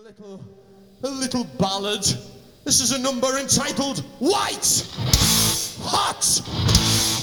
a little ballad. This is a number entitled White Hot.